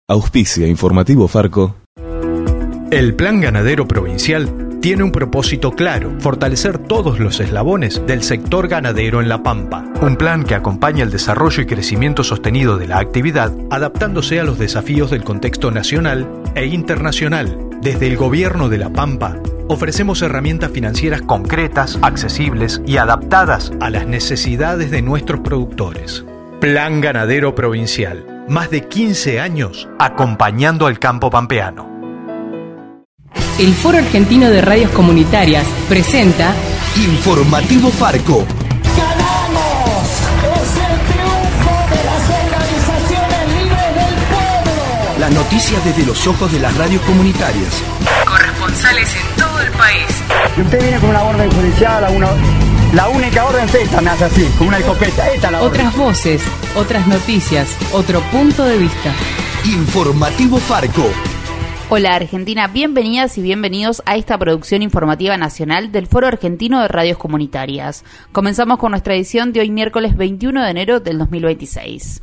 Auspicia Informativo Farco. El Plan Ganadero Provincial tiene un propósito claro: fortalecer todos los eslabones del sector ganadero en La Pampa. Un plan que acompaña el desarrollo y crecimiento sostenido de la actividad, adaptándose a los desafíos del contexto nacional e internacional. Desde el Gobierno de La Pampa, ofrecemos herramientas financieras concretas, accesibles y adaptadas a las necesidades de nuestros productores. Plan Ganadero Provincial. Más de 15 años acompañando al campo pampeano. El Foro Argentino de Radios Comunitarias presenta Informativo Farco. ¡Ganamos! ¡Es el triunfo de las organizaciones libres del pueblo! Las noticias desde los ojos de las radios comunitarias. corresponsales en todo el país. Y usted viene con una orden judicial, la única orden es esta, me hace así, con una escopeta. Esta es la orden. Otras voces, otras noticias, otro punto de vista. Informativo Farco. Hola Argentina, bienvenidas y bienvenidos a esta producción informativa nacional del Foro Argentino de Radios Comunitarias. Comenzamos con nuestra edición de hoy miércoles 21 de enero del 2026.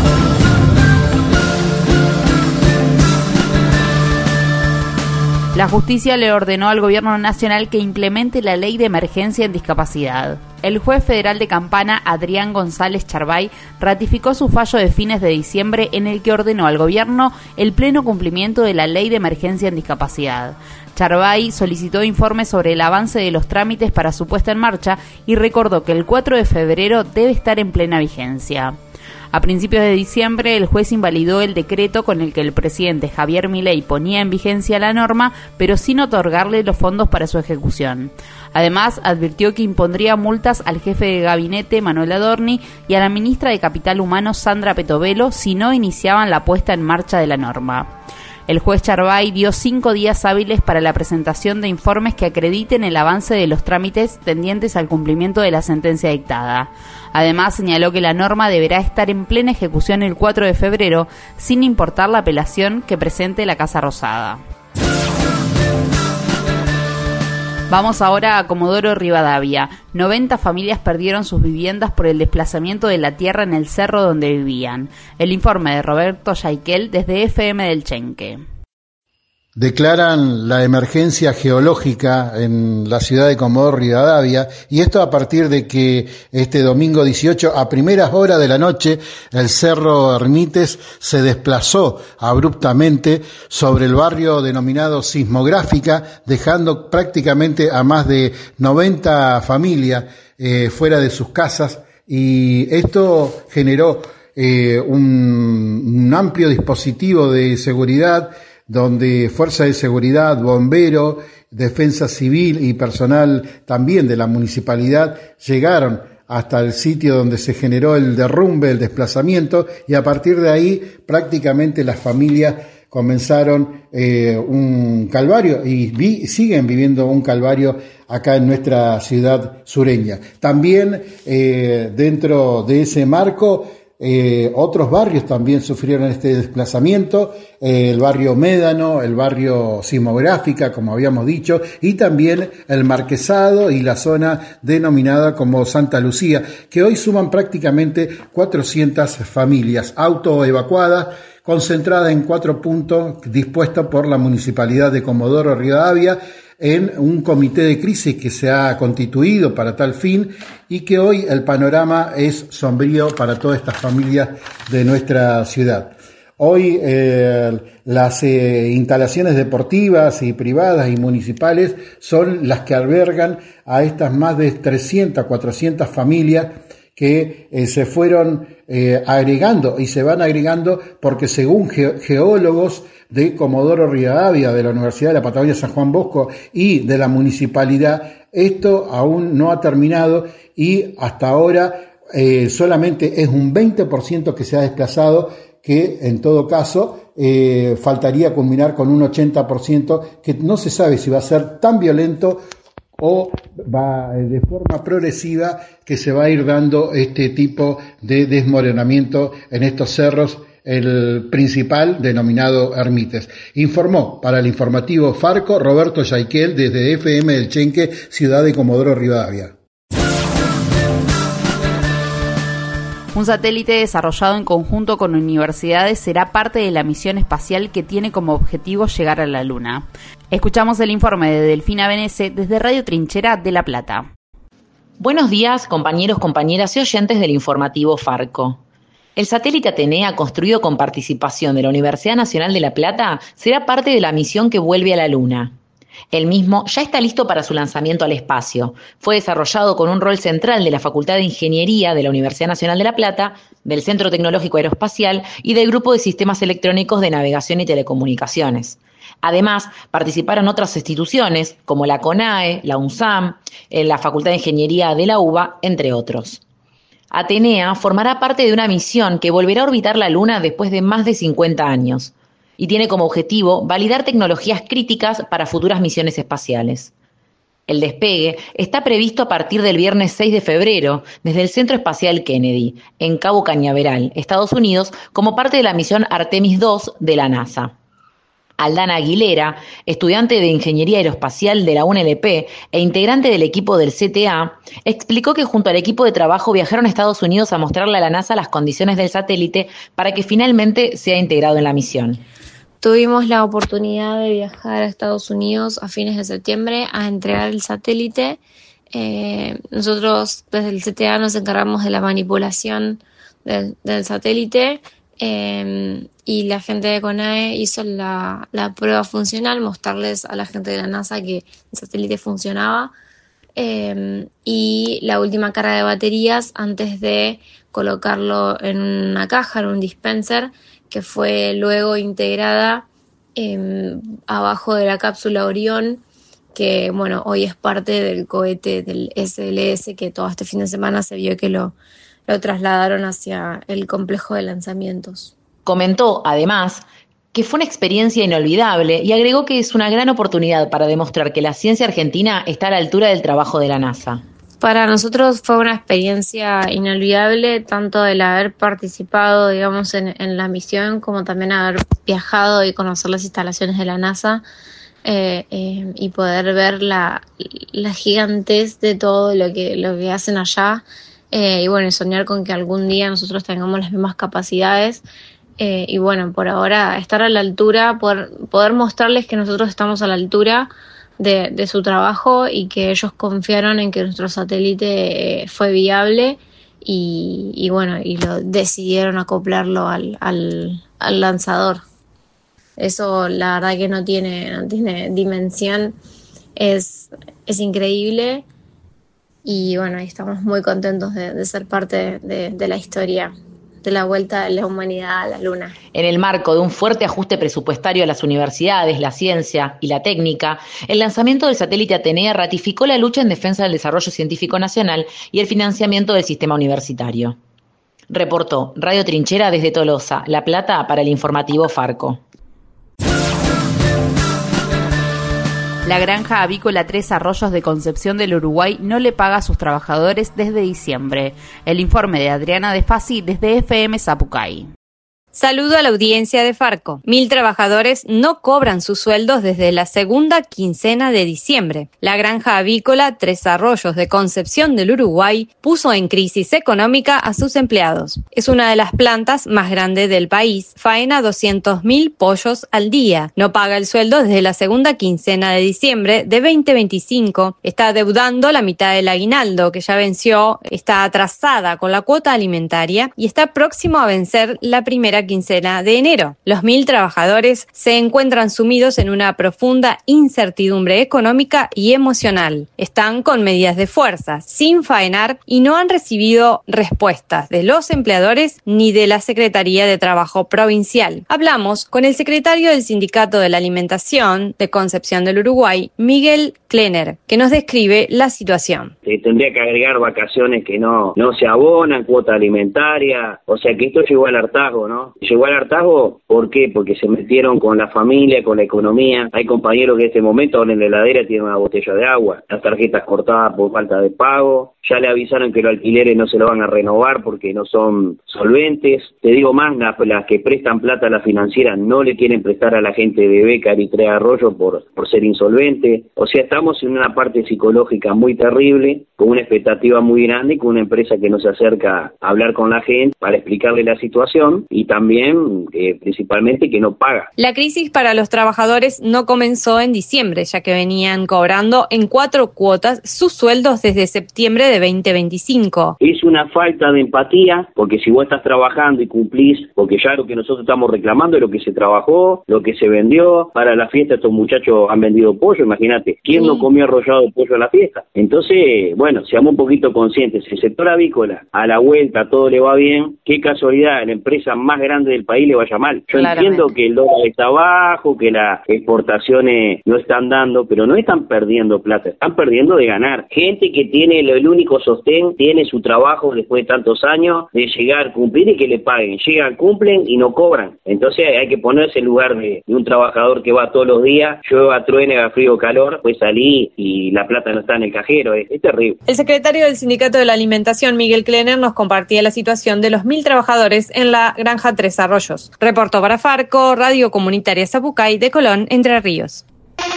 La justicia le ordenó al gobierno nacional que implemente la ley de emergencia en discapacidad. El juez federal de Campana, Adrián González Charbay, ratificó su fallo de fines de diciembre en el que ordenó al gobierno el pleno cumplimiento de la ley de emergencia en discapacidad. Charbay solicitó informes sobre el avance de los trámites para su puesta en marcha y recordó que el 4 de febrero debe estar en plena vigencia. A principios de diciembre, el juez invalidó el decreto con el que el presidente Javier Milei ponía en vigencia la norma, pero sin otorgarle los fondos para su ejecución. Además, advirtió que impondría multas al jefe de gabinete, Manuel Adorni, y a la ministra de Capital Humano, Sandra Petovelo, si no iniciaban la puesta en marcha de la norma. El juez Charbay dio 5 días hábiles para la presentación de informes que acrediten el avance de los trámites tendientes al cumplimiento de la sentencia dictada. Además, señaló que la norma deberá estar en plena ejecución el 4 de febrero, sin importar la apelación que presente la Casa Rosada. Vamos ahora a Comodoro Rivadavia. 90 familias perdieron sus viviendas por el desplazamiento de la tierra en el cerro donde vivían. El informe de Roberto Yaiquel desde FM del Chenque. Declaran la emergencia geológica en la ciudad de Comodoro Rivadavia, y esto a partir de que este domingo 18 a primeras horas de la noche el Cerro Ermites se desplazó abruptamente sobre el barrio denominado Sismográfica, dejando prácticamente a más de 90 familias fuera de sus casas, y esto generó un amplio dispositivo de seguridad, donde Fuerza de Seguridad, Bombero, Defensa Civil y personal también de la municipalidad llegaron hasta el sitio donde se generó el derrumbe, el desplazamiento, y a partir de ahí prácticamente las familias comenzaron un calvario y siguen viviendo un calvario acá en nuestra ciudad sureña. También dentro de ese marco, otros barrios también sufrieron este desplazamiento, el barrio Médano, el barrio Sismográfica, como habíamos dicho, y también el Marquesado y la zona denominada como Santa Lucía, que hoy suman prácticamente 400 familias autoevacuadas, concentrada en 4 puntos dispuestos por la Municipalidad de Comodoro Rivadavia, en un comité de crisis que se ha constituido para tal fin, y que hoy el panorama es sombrío para todas estas familias de nuestra ciudad. Hoy las instalaciones deportivas y privadas y municipales son las que albergan a estas más de 300, 400 familias que se fueron agregando y se van agregando porque, según geólogos de Comodoro Rivadavia, de la Universidad de la Patagonia San Juan Bosco y de la municipalidad, esto aún no ha terminado, y hasta ahora solamente es un 20% que se ha desplazado, que en todo caso faltaría culminar con un 80%, que no se sabe si va a ser tan violento o va de forma progresiva que se va a ir dando este tipo de desmoronamiento en estos cerros, el principal denominado Ermites. Informó para el informativo Farco Roberto Yaiquel desde FM del Chenque, ciudad de Comodoro Rivadavia. Un satélite desarrollado en conjunto con universidades será parte de la misión espacial que tiene como objetivo llegar a la Luna. Escuchamos el informe de Delfina Benese desde Radio Trinchera de La Plata. Buenos días, compañeros, compañeras y oyentes del informativo Farco. El satélite Atenea, construido con participación de la Universidad Nacional de La Plata, será parte de la misión que vuelve a la Luna. El mismo ya está listo para su lanzamiento al espacio. Fue desarrollado con un rol central de la Facultad de Ingeniería de la Universidad Nacional de La Plata, del Centro Tecnológico Aeroespacial y del Grupo de Sistemas Electrónicos de Navegación y Telecomunicaciones. Además, participaron otras instituciones como la CONAE, la UNSAM, la Facultad de Ingeniería de la UBA, entre otros. Atenea formará parte de una misión que volverá a orbitar la Luna después de más de 50 años y tiene como objetivo validar tecnologías críticas para futuras misiones espaciales. El despegue está previsto a partir del viernes 6 de febrero desde el Centro Espacial Kennedy, en Cabo Cañaveral, Estados Unidos, como parte de la misión Artemis II de la NASA. Aldana Aguilera, estudiante de Ingeniería Aeroespacial de la UNLP e integrante del equipo del CTA, explicó que junto al equipo de trabajo viajaron a Estados Unidos a mostrarle a la NASA las condiciones del satélite para que finalmente sea integrado en la misión. Tuvimos la oportunidad de viajar a Estados Unidos a fines de septiembre a entregar el satélite. Nosotros desde el CTA nos encargamos de la manipulación del satélite. Y la gente de CONAE hizo la prueba funcional, mostrarles a la gente de la NASA que el satélite funcionaba, y la última carga de baterías antes de colocarlo en una caja, en un dispenser, que fue luego integrada abajo de la cápsula Orión, que bueno, hoy es parte del cohete del SLS, que todo este fin de semana se vio que lo trasladaron hacia el complejo de lanzamientos. Comentó, además, que fue una experiencia inolvidable y agregó que es una gran oportunidad para demostrar que la ciencia argentina está a la altura del trabajo de la NASA. Para nosotros fue una experiencia inolvidable, tanto el haber participado, digamos, en la misión, como también haber viajado y conocer las instalaciones de la NASA, y poder ver la gigantez de todo lo que hacen allá. Y bueno, soñar con que algún día nosotros tengamos las mismas capacidades, y bueno, por ahora estar a la altura, poder mostrarles que nosotros estamos a la altura de su trabajo y que ellos confiaron en que nuestro satélite fue viable y bueno, y lo decidieron acoplarlo al lanzador. Eso la verdad que no tiene dimensión, es increíble. Y bueno, estamos muy contentos de ser parte de la historia de la vuelta de la humanidad a la Luna. En el marco de un fuerte ajuste presupuestario a las universidades, la ciencia y la técnica, el lanzamiento del satélite Atenea ratificó la lucha en defensa del desarrollo científico nacional y el financiamiento del sistema universitario. Reportó Radio Trinchera desde Tolosa, La Plata, para el informativo Farco. La granja avícola Tres Arroyos de Concepción del Uruguay no le paga a sus trabajadores desde diciembre. El informe de Adriana De Fasi desde FM Zapucay. Saludo a la audiencia de Farco. 1.000 trabajadores no cobran sus sueldos desde la segunda quincena de diciembre. La granja avícola Tres Arroyos de Concepción del Uruguay puso en crisis económica a sus empleados. Es una de las plantas más grandes del país. Faena 200.000 pollos al día. No paga el sueldo desde la segunda quincena de diciembre de 2025. Está adeudando la mitad del aguinaldo que ya venció. Está atrasada con la cuota alimentaria y está próximo a vencer la primera quincena de enero. Los 1.000 trabajadores se encuentran sumidos en una profunda incertidumbre económica y emocional. Están con medidas de fuerza, sin faenar y no han recibido respuestas de los empleadores ni de la Secretaría de Trabajo Provincial. Hablamos con el secretario del Sindicato de la Alimentación de Concepción del Uruguay, Miguel Klenner, que nos describe la situación. Tendría que agregar vacaciones que no se abonan, cuota alimentaria, o sea que esto llegó al hartazgo, ¿no? Llegó al hartazgo, ¿por qué? Porque se metieron con la familia, con la economía. Hay compañeros que en este momento en la heladera tienen una botella de agua, las tarjetas cortadas por falta de pago, ya le avisaron que los alquileres no se lo van a renovar porque no son solventes. Te digo más, las que prestan plata a la financiera no le quieren prestar a la gente de Becar y Tres Arroyos por ser insolvente. O sea, estamos en una parte psicológica muy terrible, con una expectativa muy grande, con una empresa que no se acerca a hablar con la gente para explicarle la situación y también, principalmente, que no paga. La crisis para los trabajadores no comenzó en diciembre, ya que venían cobrando en 4 cuotas sus sueldos desde septiembre de 2025. Es una falta de empatía, porque si vos estás trabajando y cumplís, porque ya lo que nosotros estamos reclamando es lo que se trabajó, lo que se vendió. Para la fiesta estos muchachos han vendido pollo, imagínate, ¿quién no comió arrollado de pollo a la fiesta? Entonces, bueno, seamos un poquito conscientes, si el sector avícola a la vuelta todo le va bien, qué casualidad, la empresa más grande del país le vaya mal. Yo entiendo que el dólar está bajo, que las exportaciones no están dando, pero no están perdiendo plata, están perdiendo de ganar. Gente que tiene el único sostén, tiene su trabajo después de tantos años, de llegar, cumplir y que le paguen. Llegan, cumplen y no cobran. Entonces hay que ponerse en lugar de un trabajador que va todos los días, llueva, truene, haga frío, calor, pues salí y la plata no está en el cajero. Es terrible. El secretario del Sindicato de la Alimentación, Miguel Klenner, nos compartía la situación de los 1.000 trabajadores en la granja Tres Arroyos. Reportó para Farco, Radio Comunitaria Zapucay de Colón, Entre Ríos.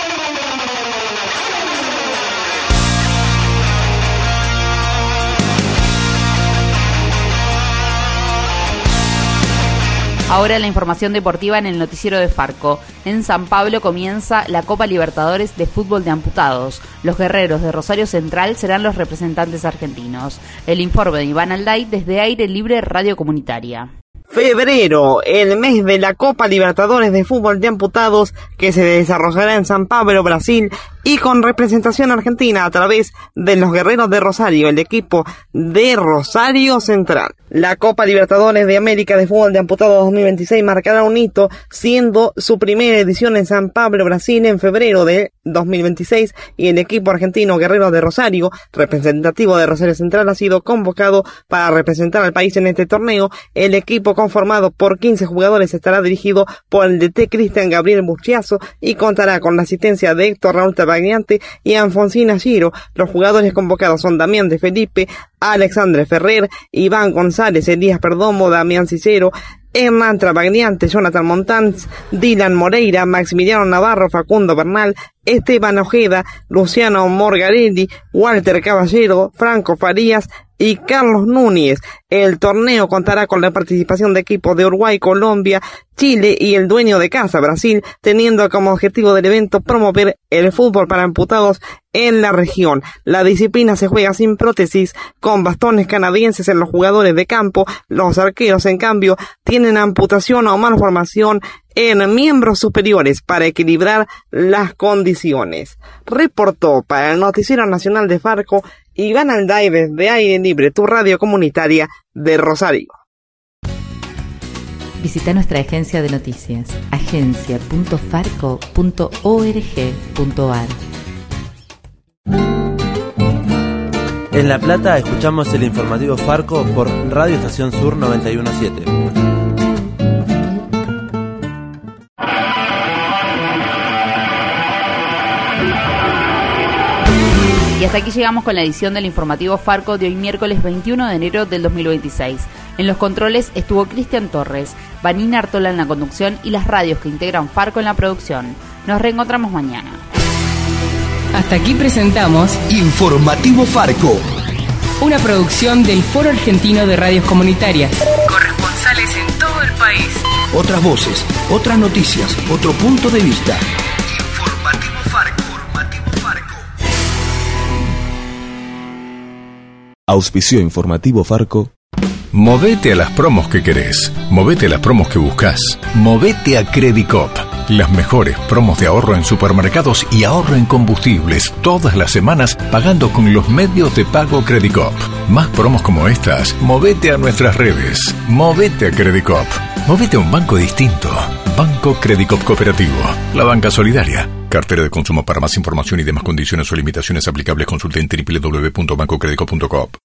Ahora la información deportiva en el noticiero de Farco. En San Pablo comienza la Copa Libertadores de Fútbol de Amputados. Los guerreros de Rosario Central serán los representantes argentinos. El informe de Iván Alday desde Aire Libre Radio Comunitaria. Febrero, el mes de la Copa Libertadores de Fútbol de Amputados, que se desarrollará en San Pablo, Brasil, y con representación argentina a través de los Guerreros de Rosario, el equipo de Rosario Central. La Copa Libertadores de América de Fútbol de Amputados 2026 marcará un hito, siendo su primera edición en San Pablo, Brasil, en febrero de 2026, y el equipo argentino Guerreros de Rosario, representativo de Rosario Central, ha sido convocado para representar al país en este torneo. El equipo, conformado por 15 jugadores, estará dirigido por el DT Cristian Gabriel Buchiazo y contará con la asistencia de Héctor Raúl Tabagliante y Alfonsina Giro. Los jugadores convocados son Damián de Felipe, Alexandre Ferrer, Iván González, Elías Perdomo, Damián Cicero, Hernán Travagliante, Jonathan Montanz, Dylan Moreira, Maximiliano Navarro, Facundo Bernal, Esteban Ojeda, Luciano Morgarelli, Walter Caballero, Franco Farías y Carlos Núñez. El torneo contará con la participación de equipos de Uruguay, Colombia, Chile y el dueño de casa, Brasil, teniendo como objetivo del evento promover el fútbol para amputados en la región. La disciplina se juega sin prótesis, con bastones canadienses en los jugadores de campo. Los arqueros, en cambio, tienen amputación o malformación en miembros superiores para equilibrar las condiciones. Reportó para el Noticiero Nacional de Farco, Iván Alday desde Aire Libre, tu radio comunitaria de Rosario. Visita nuestra agencia de noticias, agencia.farco.org.ar. En La Plata escuchamos el informativo Farco por Radio Estación Sur 917. Y hasta aquí llegamos con la edición del informativo Farco de hoy miércoles 21 de enero del 2026. En los controles estuvo Cristian Torres, Vanina Artola en la conducción y las radios que integran Farco en la producción. Nos reencontramos mañana. Hasta aquí presentamos Informativo Farco, una producción del Foro Argentino de Radios Comunitarias. Corresponsales en todo el país. Otras voces, otras noticias, otro punto de vista. Auspició Informativo Farco. Movete a las promos que querés. Movete a las promos que buscas. Movete a Credicop. Las mejores promos de ahorro en supermercados y ahorro en combustibles todas las semanas pagando con los medios de pago Credicop. Más promos como estas, movete a nuestras redes. Movete a Credicop. Movete a un banco distinto. Banco Credicop Cooperativo. La banca solidaria. Cartera de consumo. Para más información y demás condiciones o limitaciones aplicables consulte en www.bancocredico.coop.